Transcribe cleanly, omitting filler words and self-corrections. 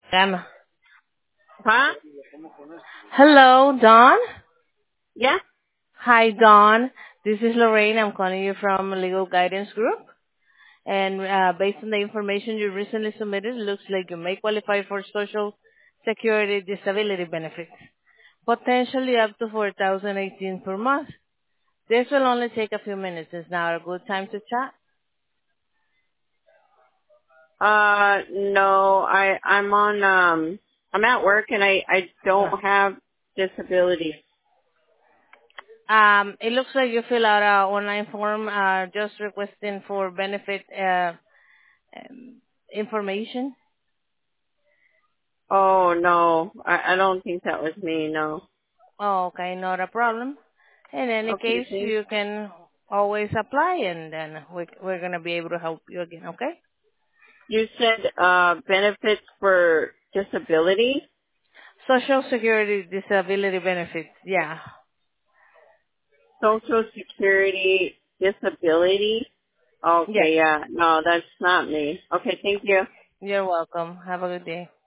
Emma. Huh? Hello, Dawn. Yeah? Hi, Dawn. This is Lorraine. I'm calling you from Legal Guidance Group. And based on the information you recently submitted, it looks like you may qualify for Social Security disability benefits, potentially up to 4,018 per month. This will only take a few minutes. Is now a good time to chat? No, I'm at work and I Uh, don't have disabilities. It looks like you fill out an online form just requesting for benefit um, information. Oh, no. I don't think that was me, no. Oh, okay, not a problem. In any Okay, case, thanks. you can always apply and then we're going to be able to help you again, okay? You said, benefits for disability? Social Security disability benefits, yeah. Social Security disability? Yes, Okay, yeah. No, that's not me. Okay, thank you. you're welcome. Have a good day.